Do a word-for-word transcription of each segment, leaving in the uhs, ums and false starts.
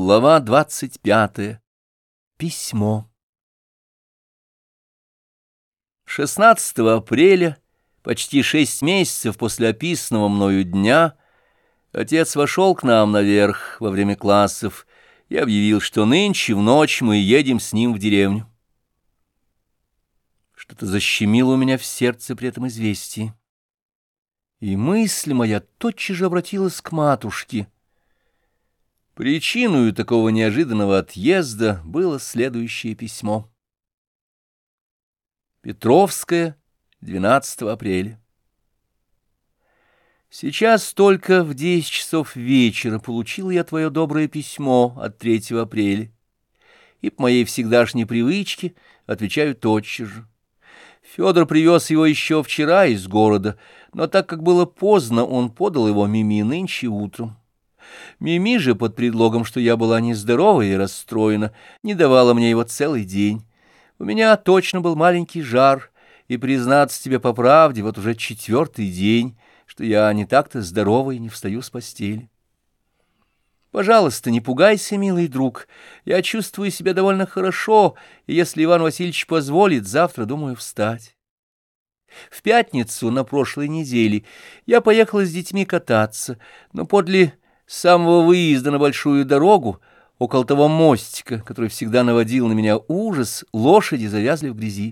Глава двадцать пятая. Письмо. шестнадцатого апреля, почти шесть месяцев после описанного мною дня, отец вошел к нам наверх во время классов и объявил, что нынче в ночь мы едем с ним в деревню. Что-то защемило у меня в сердце при этом известии, и мысль моя тотчас же обратилась к матушке. Причиной такого неожиданного отъезда было следующее письмо. Петровская, двенадцатого апреля. Сейчас только в десять часов вечера получил я твое доброе письмо от третьего апреля, и по моей всегдашней привычке отвечаю тотчас же. Федор привез его еще вчера из города, но так как было поздно, он подал его Мими нынче утром. Мими же, под предлогом, что я была нездорова и расстроена, не давала мне его целый день. У меня точно был маленький жар, и, признаться тебе по правде, вот уже четвертый день, что я не так-то здорова и не встаю с постели. Пожалуйста, не пугайся, милый друг, я чувствую себя довольно хорошо, и если Иван Васильевич позволит, завтра думаю встать. В пятницу на прошлой неделе я поехала с детьми кататься, но подле с самого выезда на большую дорогу, около того мостика, который всегда наводил на меня ужас, лошади завязли в грязи.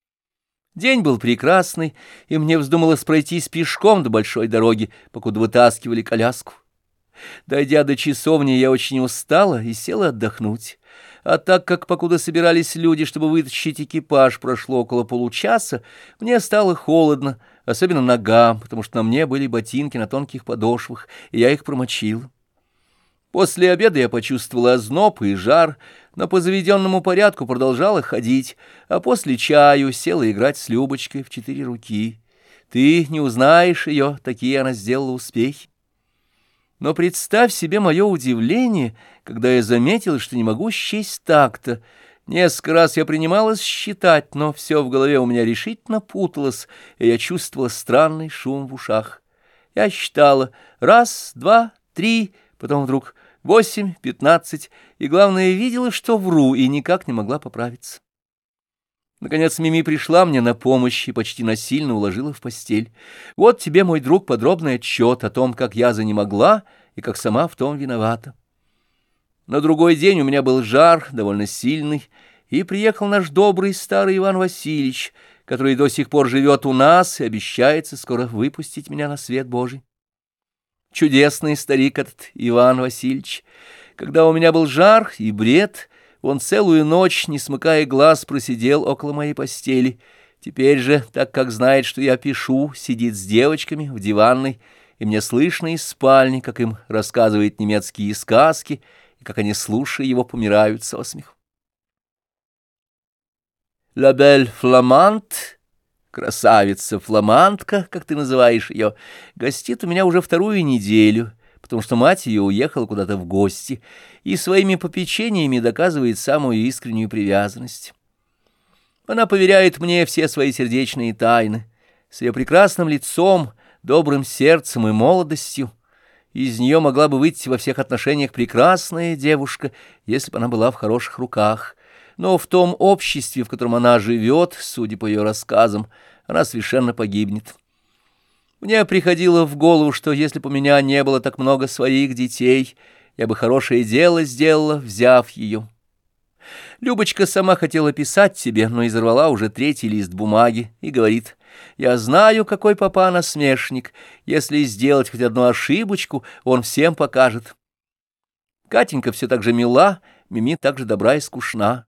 День был прекрасный, и мне вздумалось пройтись пешком до большой дороги, покуда вытаскивали коляску. Дойдя до часовни, я очень устала и села отдохнуть. А так как, покуда собирались люди, чтобы вытащить экипаж, прошло около получаса, мне стало холодно, особенно ногам, потому что на мне были ботинки на тонких подошвах, и я их промочил. После обеда я почувствовала озноб и жар, но по заведенному порядку продолжала ходить, а после чаю села играть с Любочкой в четыре руки. Ты не узнаешь ее, такие она сделала успехи. Но представь себе мое удивление, когда я заметила, что не могу счесть так-то. Несколько раз я принималась считать, но все в голове у меня решительно путалось, и я чувствовала странный шум в ушах. Я считала раз, два, три, потом вдруг восемь, пятнадцать, и, главное, видела, что вру, и никак не могла поправиться. Наконец Мими пришла мне на помощь и почти насильно уложила в постель. Вот тебе, мой друг, подробный отчет о том, как я занемогла и как сама в том виновата. На другой день у меня был жар, довольно сильный, и приехал наш добрый старый Иван Васильевич, который до сих пор живет у нас и обещается скоро выпустить меня на свет Божий. Чудесный старик этот Иван Васильевич. Когда у меня был жар и бред, он целую ночь, не смыкая глаз, просидел около моей постели. Теперь же, так как знает, что я пишу, сидит с девочками в диванной, и мне слышно из спальни, как им рассказывает немецкие сказки, и как они, слушая его, помирают со смеху. «La belle flamante», красавица-фламандка, как ты называешь ее, гостит у меня уже вторую неделю, потому что мать ее уехала куда-то в гости и своими попечениями доказывает самую искреннюю привязанность. Она поверяет мне все свои сердечные тайны, с ее прекрасным лицом, добрым сердцем и молодостью. Из нее могла бы выйти во всех отношениях прекрасная девушка, если бы она была в хороших руках. Но в том обществе, в котором она живет, судя по ее рассказам, она совершенно погибнет. Мне приходило в голову, что если бы у меня не было так много своих детей, я бы хорошее дело сделала, взяв ее. Любочка сама хотела писать тебе, но изорвала уже третий лист бумаги и говорит: «Я знаю, какой папа насмешник. Если сделать хоть одну ошибочку, он всем покажет». Катенька все так же мила, Мими так же добра и скучна.